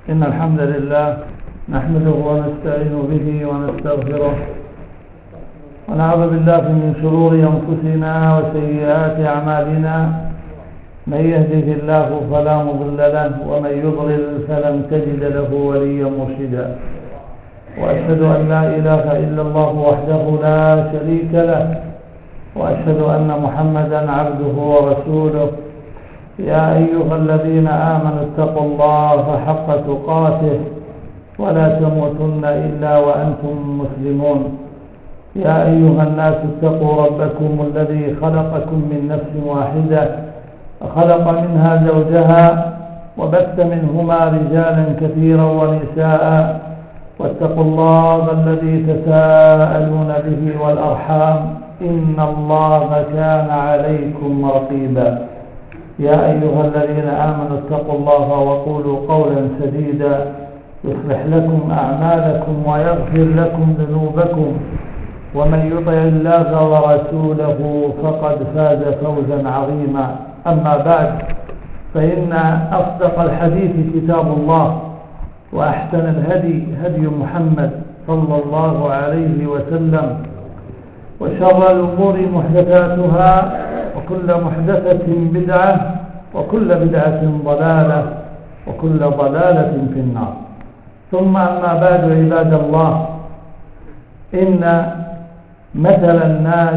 إن الحمد لله نحمده ونستعين به ونستغفره ونعوذ بالله من شرور أنفسنا وسيئات أعمالنا. من يهده الله فلا مضل له ومن يضلل فلن تجد له وليا مرشدا. وأشهد أن لا إله إلا الله وحده لا شريك له، وأشهد أن محمدا عبده ورسوله. يا أيها الذين آمنوا اتقوا الله حق تقاته ولا تموتن إلا وأنتم مسلمون. يا أيها الناس اتقوا ربكم الذي خلقكم من نفس واحدة، خلق منها زوجها وبث منهما رجالا كثيرا ونساء، واتقوا الله الذي تساءلون به والأرحام إن الله كان عليكم رقيبا. يا أيها الذين آمنوا اتقوا الله وقولوا قولا سديدا يصلح لكم أعمالكم ويغفر لكم ذنوبكم، ومن يطع الله ورسوله فقد فاز فوزا عظيما. أما بعد، فإن أصدق الحديث كتاب الله، وأحسن الهدي هدي محمد صلى الله عليه وسلم، وشر الأمور محدثاتها، وكل محدثة بدعة، وكل بدعة ضلالة، وكل ضلالة في النار. ثم أما بعد، عباد الله، إن مثل الناس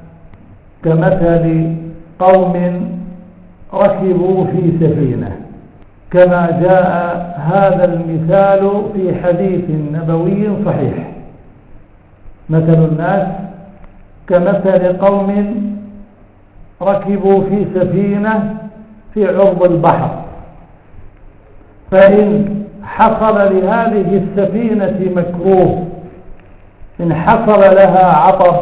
كمثل قوم ركبوا في سفينة، كما جاء هذا المثال في حديث نبوي صحيح. مثل الناس كمثل قوم ركبوا في سفينة في عرض البحر، فإن حصل لهذه السفينة مكروه، إن حصل لها عطب،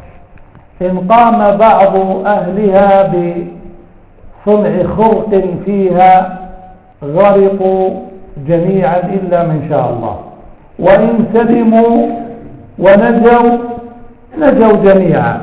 إن قام بعض أهلها بصنع خرق فيها، غرقوا جميعا إلا من شاء الله، وإن سلموا ونجوا نجوا جميعا.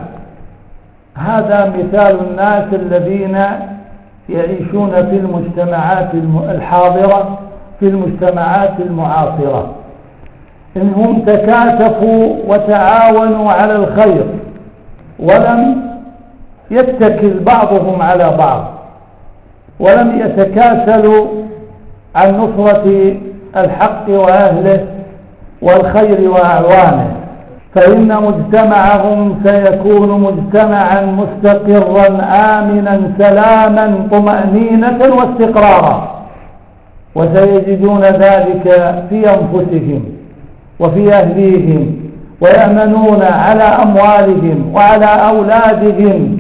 هذا مثال الناس الذين يعيشون في المجتمعات الحاضرة، في المجتمعات المعاصرة. إنهم تكاتفوا وتعاونوا على الخير، ولم يتكل بعضهم على بعض، ولم يتكاسلوا عن نصرة الحق وأهله والخير وأعوانه، فإن مجتمعهم سيكون مجتمعا مستقرا آمنا سلاما طمأنينة واستقرارا، وسيجدون ذلك في أنفسهم وفي أهليهم، ويأمنون على أموالهم وعلى أولادهم،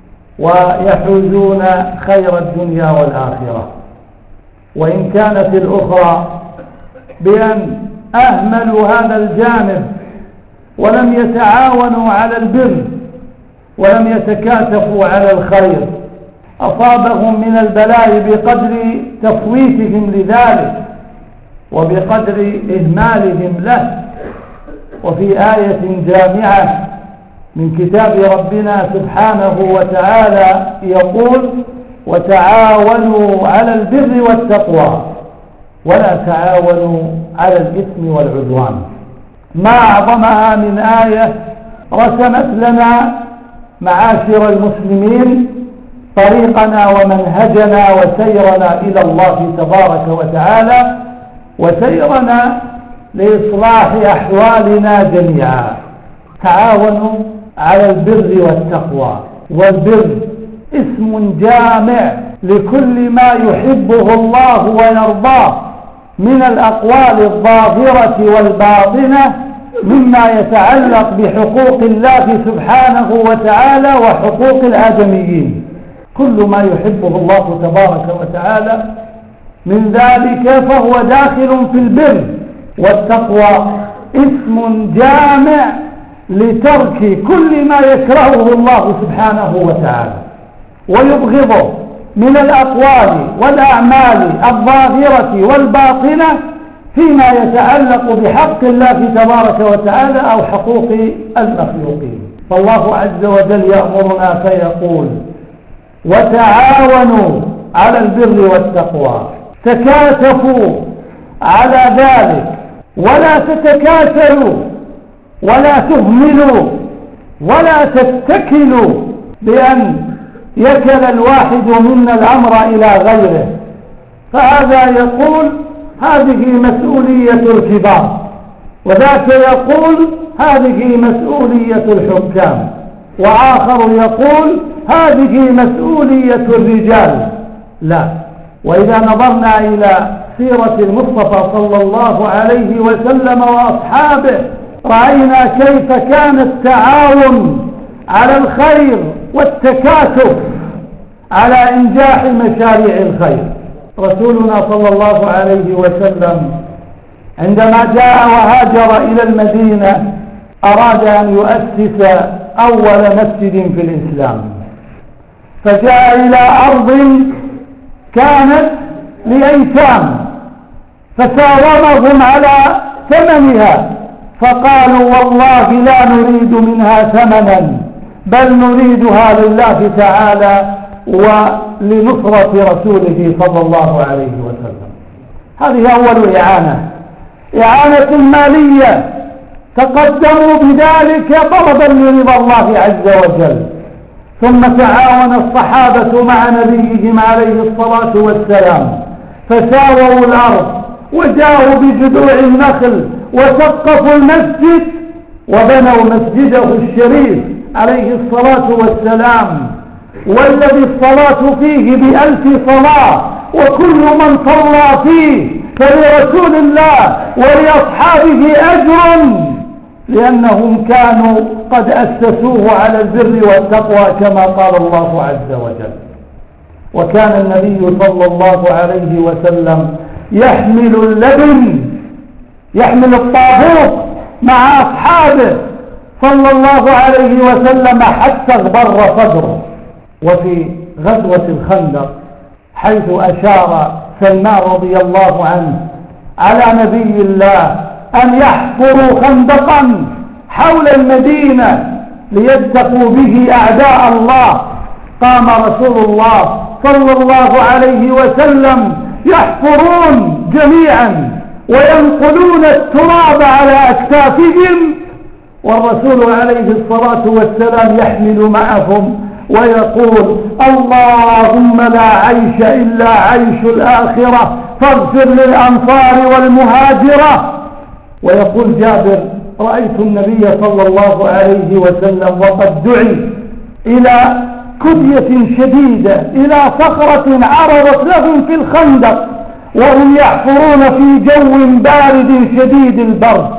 ويحوزون خير الدنيا والآخرة. وإن كانت الأخرى بأن أهملوا هذا الجانب ولم يتعاونوا على البر ولم يتكاتفوا على الخير، أصابهم من البلاء بقدر تفويتهم لذلك وبقدر إهمالهم له. وفي آية جامعة من كتاب ربنا سبحانه وتعالى يقول: وتعاونوا على البر والتقوى ولا تعاونوا على الإثم والعدوان. ما أعظمها من آية رسمت لنا معاشر المسلمين طريقنا ومنهجنا وسيرنا إلى الله تبارك وتعالى، وسيرنا لإصلاح أحوالنا جميعا. تعاونوا على البر والتقوى. والبر اسم جامع لكل ما يحبه الله ويرضاه من الأقوال الظاهرة والباطنة، مما يتعلق بحقوق الله سبحانه وتعالى وحقوق الآدميين. كل ما يحبه الله تبارك وتعالى من ذلك فهو داخل في البر. والتقوى اسم جامع لترك كل ما يكرهه الله سبحانه وتعالى ويبغضه من الأقوال والأعمال الظاهرة والباطنة فيما يتعلق بحق الله تبارك وتعالى أو حقوق المخلوقين. فالله عز وجل يأمرنا فيقول: وتعاونوا على البر والتقوى، تكاتفوا على ذلك، ولا تتكاسلوا ولا تهملوا ولا تتكلوا بأن يكل الواحد منا الأمر إلى غيره، فهذا يقول هذه مسؤولية الكبار، وذاك يقول هذه مسؤولية الحكام، وآخر يقول هذه مسؤولية الرجال. لا، وإذا نظرنا إلى سيرة المصطفى صلى الله عليه وسلم وأصحابه رأينا كيف كان التعاون على الخير والتكاتف على إنجاح مشاريع الخير. رسولنا صلى الله عليه وسلم عندما جاء وهاجر إلى المدينة أراد أن يؤسس أول مسجد في الإسلام، فجاء إلى أرض كانت لأيتام فساومهم على ثمنها، فقالوا والله لا نريد منها ثمنا بل نريدها لله تعالى ولنصرة رسوله صلى الله عليه وسلم. هذه أول إعانة مالية، تقدموا بذلك طلبا لرضا الله عز وجل. ثم تعاون الصحابة مع نبيهم عليه الصلاة والسلام فساووا الأرض وجاءوا بجذوع النخل وسقفوا المسجد وبنوا مسجده الشريف عليه الصلاة والسلام، والذي الصلاة فيه ب1000 صلاة، وكل من صلى فيه فلرسول الله ولأصحابه أجر، لأنهم كانوا قد أسسوه على البر والتقوى كما قال الله عز وجل. وكان النبي صلى الله عليه وسلم يحمل اللبن، يحمل الطابوت مع أصحابه صلى الله عليه وسلم حتى اغبر صدره. وفي غزوة الخندق حيث أشار سلمان رضي الله عنه على نبي الله أن يحفروا خندقا حول المدينة ليتقوا به أعداء الله، قام رسول الله صلى الله عليه وسلم يحفرون جميعا وينقلون التراب على أكتافهم، والرسول عليه الصلاة والسلام يحمل معهم ويقول اللهم لا عيش إلا عيش الآخرة فاغفر للأنصار والمهاجرة. ويقول جابر رأيت النبي صلى الله عليه وسلم وقد دعي إلى كدية شديدة، إلى صخرة عرضت لهم في الخندق وهم يحفرون في جو بارد شديد البرد،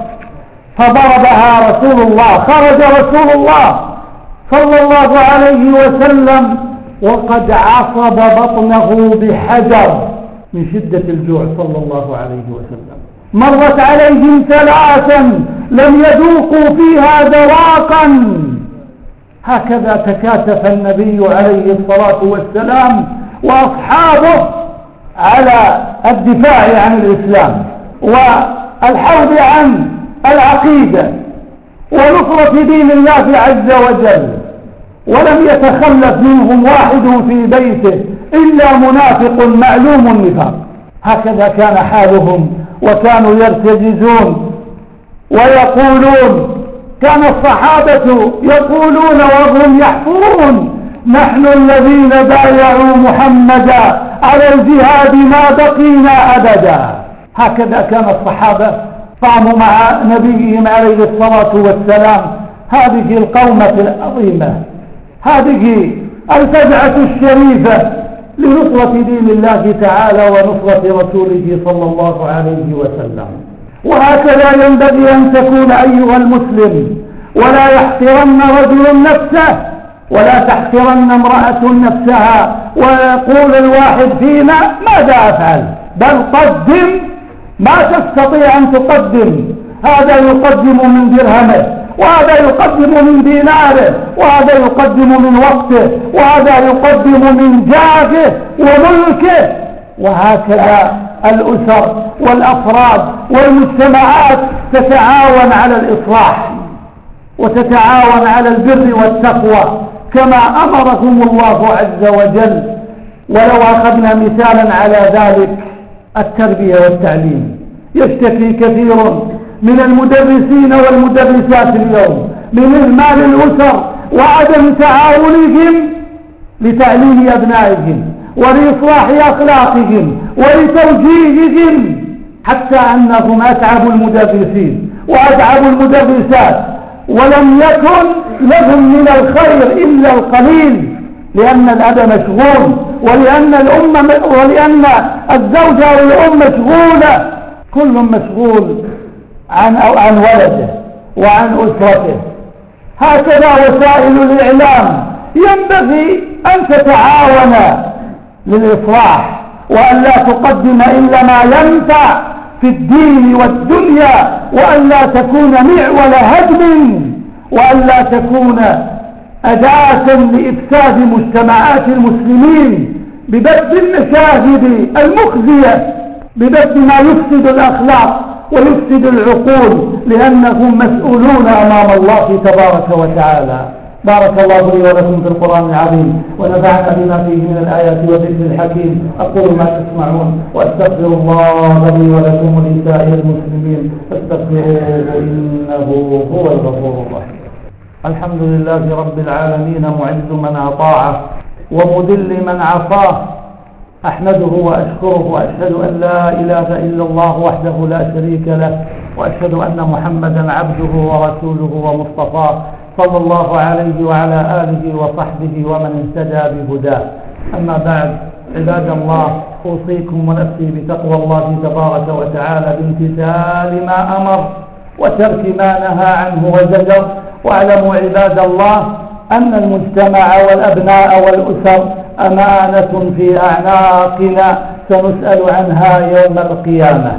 فضربها رسول الله، خرج رسول الله صلى الله عليه وسلم وقد عصب بطنه بحجر من شدة الجوع صلى الله عليه وسلم. مرت عليهم 3 لم يذوقوا فيها ذواقا. هكذا تكاتف النبي عليه الصلاة والسلام وأصحابه على الدفاع عن الإسلام والحوض عن العقيدة ونصرة دين الله عز وجل، ولم يتخلف منهم واحد في بيته إلا منافق معلوم النفاق. هكذا كان حالهم، وكانوا يرتجزون ويقولون، كان الصحابة يقولون وهم يحفرون نحن الذين بايعوا محمدا على الجهاد ما بقينا أبدا. هكذا كان الصحابة قاموا مع نبيهم عليه الصلاة والسلام هذه القومة العظيمة، هذه الفزعة الشريفة لنصرة دين الله تعالى ونصرة رسوله صلى الله عليه وسلم. وهكذا ينبغي أن تكون أيها المسلم، ولا يحقرن رجل نفسه ولا تحقرن امرأة نفسها ويقول الواحد فينا ماذا أفعل، بل قدم ما تستطيع أن تقدم. هذا يقدم من درهمه، وهذا يقدم من ديناره، وهذا يقدم من وقته، وهذا يقدم من جاهه وملكه. وهكذا الأسر والأفراد والمجتمعات تتعاون على الإصلاح وتتعاون على البر والتقوى كما أمرهم الله عز وجل. ولو أخذنا مثالا على ذلك التربية والتعليم، يشتكي كثير من المدرسين والمدرسات اليوم من إهمال الأسر وعدم تعاونهم لتعليم أبنائهم ولإصلاح أخلاقهم ولتوجيههم، حتى أنهم أتعبوا المدرسين وأتعبوا المدرسات ولم يكن لهم من الخير إلا القليل، لأن الأب مشغول ولأن الزوجة والأم مشغولة، كل مشغول عن ولده وعن أسرته. هكذا وسائل الإعلام ينبغي أن تتعاون للإصلاح وأن لا تقدم إلا ما ينفع في الدين والدنيا، وأن لا تكون معول هدم، وأن لا تكون أداة لإفساد مجتمعات المسلمين ببث المشاهد المخزية، ببث ما يفسد الأخلاق ويفسد العقول، لأنهم مسؤولون أمام الله تبارك وتعالى. بارك الله لي ولكم في القرآن العظيم ونفعنا بما فيه من الآيات والذكر الحكيم. أقول ما تسمعون وأستغفر الله لي ولكم ولسائر المسلمين فاستغفروه إنه هو الغفور الرحيم. الحمد لله رب العالمين، معز من أطاعه ومذل من عصاه، أحمده وأشكره وأشهد أن لا إله إلا الله وحده لا شريك له، وأشهد أن محمدا عبده ورسوله ومصطفاه صلى الله عليه وعلى آله وصحبه ومن اهتدى بهداه. أما بعد، عباد الله، أوصيكم ونفسي بتقوى الله تبارك وتعالى بامتثال ما أمر وترك ما نهى عنه وزجر. واعلموا عباد الله أن المجتمع والأبناء والأسر أمانة في أعناقنا سنسأل عنها يوم القيامة.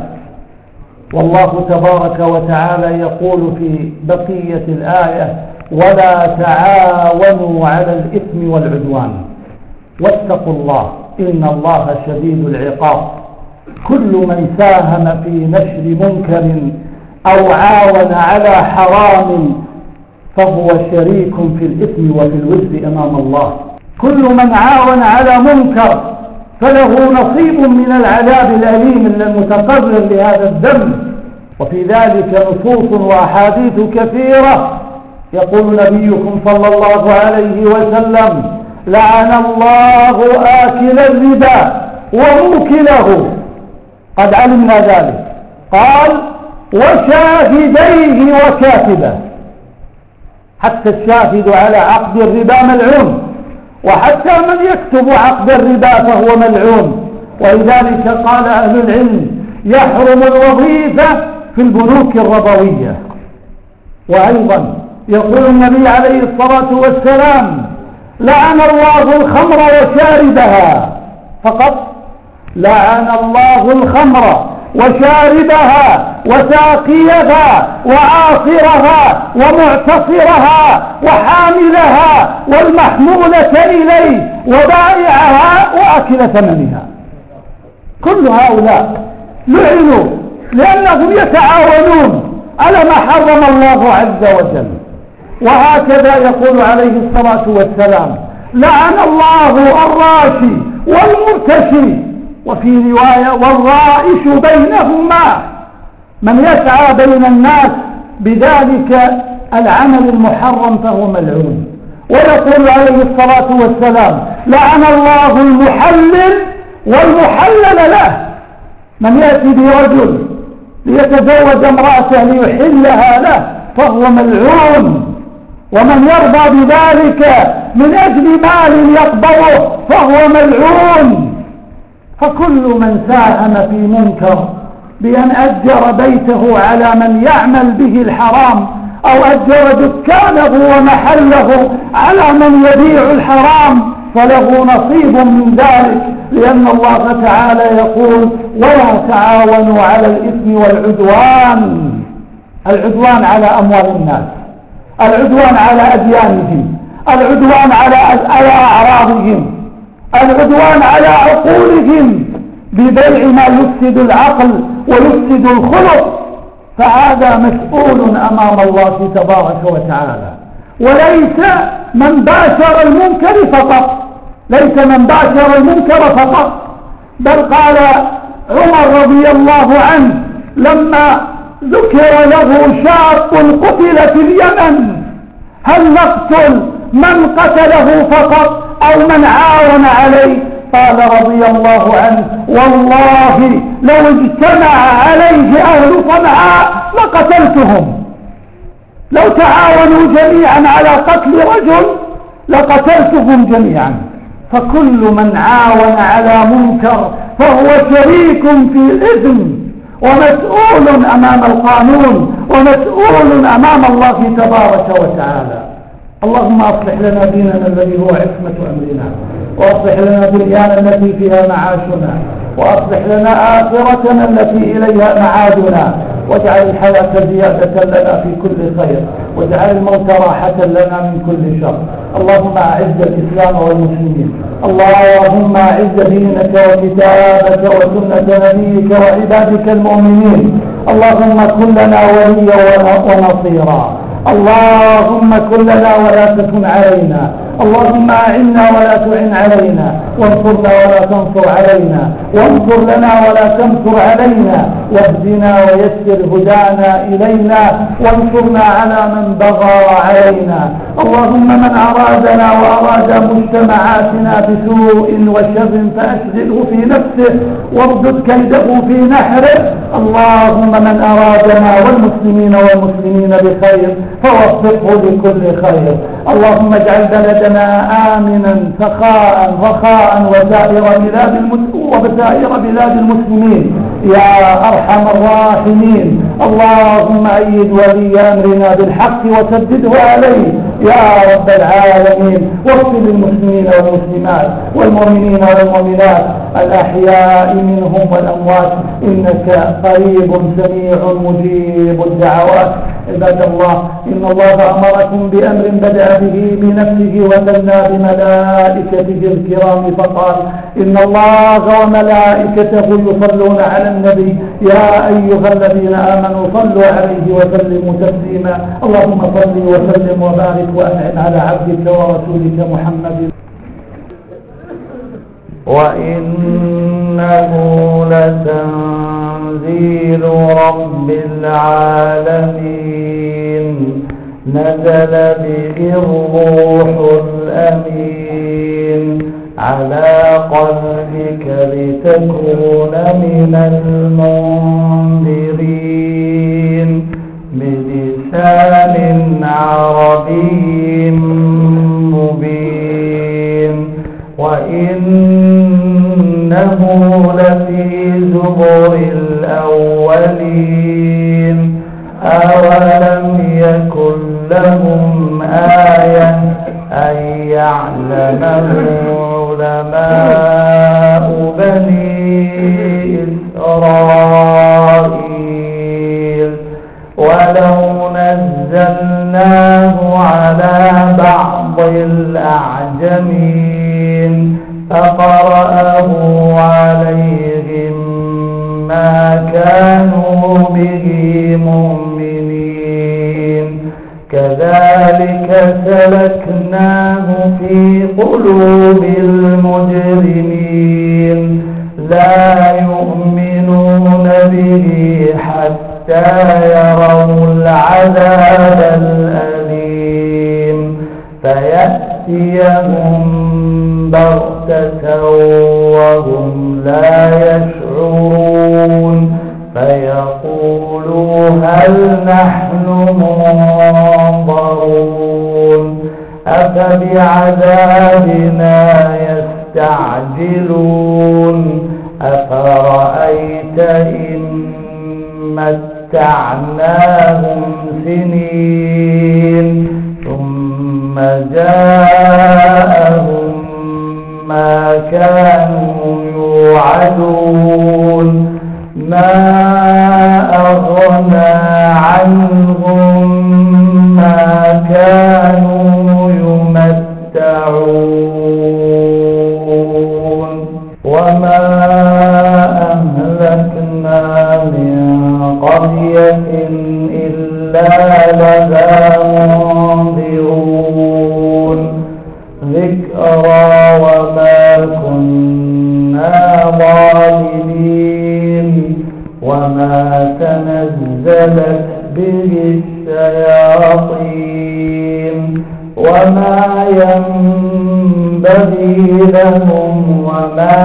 والله تبارك وتعالى يقول في بقية الآية: ولا تعاونوا على الإثم والعدوان واتقوا الله إن الله شديد العقاب. كل من ساهم في نشر منكر أو عاون على حرام فهو شريك في الإثم وفي الوزر أمام الله. كل من عاون على منكر فله نصيب من العذاب الأليم المتقرر لهذا الذنب. وفي ذلك نصوص وأحاديث كثيرة. يقول نبيكم صلى الله عليه وسلم: لعن الله آكل الربا وموكله. قد علمنا ذلك. قال: وشاهديه وكاتبه. حتى الشاهد على عقد الربا ملعون، وحتى من يكتب عقد الربا فهو ملعون. ولذلك قال أهل العلم: يحرم الوظيفة في البنوك الربوية. وأيضا يقول النبي عليه الصلاة والسلام: لعن الله الخمر وشاربها. فقط لعن الله الخمر وشاربها وساقيها وعاصرها ومعتصرها وحاملها والمحمولة إليه وبائعها وأكل ثمنها. كل هؤلاء لعنوا لأنهم يتعاونون على ما حرم الله عز وجل. وهكذا يقول عليه الصلاة والسلام: لعن الله الراشي والمرتشي. وفي رواية: والرائش بينهما. من يسعى بين الناس بذلك العمل المحرم فهو ملعون. ويقول عليه الصلاة والسلام: لعن الله المحلل والمحلل له. من يأتي برجل ليتزوج امرأته ليحلها له فهو ملعون. ومن يرضى بذلك من أجل مال يقبضه فهو ملعون. فكل من ساهم في منكر بأن أجر بيته على من يعمل به الحرام، أو أجر دكانه ومحله على من يبيع الحرام، فله نصيب من ذلك، لأن الله تعالى يقول: ولا تعاونوا على الإثم والعدوان. العدوان على أموال الناس، العدوان على أديانهم، العدوان على أعراضهم، العدوان على عقولهم ببيع ما يفسد العقل ويفسد الخلق. فهذا مسؤول أمام الله تبارك وتعالى. وليس من باشر المنكر فقط، ليس من باشر المنكر فقط، بل قال عمر رضي الله عنه لما ذكر له شاب قتل في اليمن هل نقتل من قتله فقط أو من عاون عليه؟ قال رضي الله عنه والله لو اجتمع عليه أهل صنعاء لقتلتهم، لو تعاونوا جميعا على قتل رجل لقتلتهم جميعا. فكل من عاون على منكر فهو شريك في الإثم ومسؤول أمام القانون ومسؤول أمام الله تبارك وتعالى. اللهم أصلح لنا ديننا الذي هو عصمة أمرنا، وأصلح لنا دنيانا التي فيها معاشنا، وأصلح لنا آخرتنا التي إليها معادنا، واجعل الحياة زيادة لنا في كل خير، واجعل الموت راحة لنا من كل شر. اللهم أعز الإسلام والمسلمين، اللهم أعز دينك وكتابك وسنة نبيك وعبادك المؤمنين. اللهم كن لنا وليا ونصيرا، اللهم كن لنا ولا تكن علينا، اللهم أعنا ولا تعن علينا، وانصرنا ولا تنصر علينا، وانصر لنا ولا تنصر علينا، واهدنا ويسر هدانا إلينا، وانصرنا على من بغى علينا. اللهم من أرادنا وأراد مجتمعاتنا بسوء وشر فأشغله في نفسه واردد كيده في نحره. اللهم من أرادنا والمسلمين والمسلمين بخير فوفقه لكل خير. اللهم اجعل بلدنا آمنا سخاء رخاء وسائر بلاد المسلمين يا أرحم الراحمين. اللهم أيد ولي أمرنا بالحق وسدده عليه يا رب العالمين. واغفر للمسلمين والمسلمات والمؤمنين والمؤمنات الأحياء منهم والأموات إنك قريب سميع مجيب الدعوات. عباد الله، إن الله أمركم بأمر بدأ به بنفسه وثنى بملائكته الكرام فقال إن الله وملائكته يصلون على النبي يا أيها الذين آمنوا صلوا عليه وسلموا تسليما. اللهم صل وسلم وبارك وأنعم على عبدك ورسولك محمد. وإنه لتنزيل رب العالمين نزل به الروح الأمين على قلبك لتكون من المنذرين بلسان عربي مبين. وإنه لفي زبر الأولين أولم يكن لهم آية أن يعلمه علماء بني إسرائيل ولو نزلناه على بعض الأعجمين فقرأه عليهم ما كانوا به مؤمنين كذلك سلكناه في قلوب المجرمين لا يؤمنون به حتى يروا العذاب الأليم فيأتيهم بغتة وهم لا يشعرون فيقولوا هل نحن منظرون أفبعذابنا يستعجلون أفرأيت إن متعناهم سنين ثم جاءهم ما كانوا يوعدون ما أغنى عنهم ما كانوا يمتعون وما أهلكنا من قرية إلا لها منذرون ذكرى وما كنا ظالمين وما تنزلت به الشياطين وما ينبغي لهم وما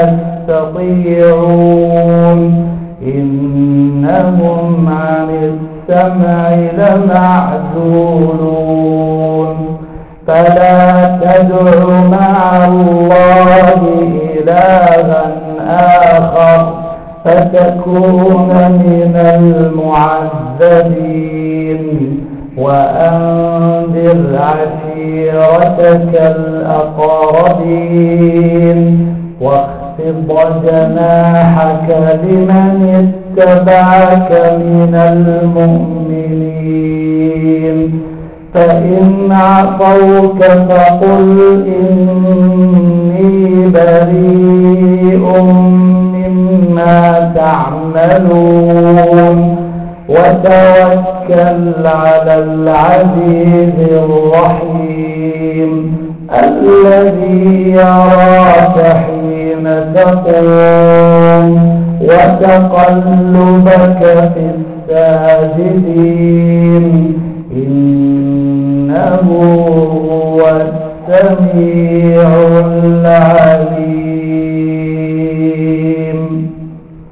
يستطيعون إنهم عن السمع لمعزولون فلا تدع مع الله إلها آخر فتكون من المعذبين وأنذر عشيرتك الأقربين واخفض جناحك لمن اتبعك من المؤمنين فإن عصوك فقل إني بريء مما تعملون وتوكل على العزيز الرحيم الذي يراك حين تقوم وتقلبك في الساجدين إنه هو السميع العليم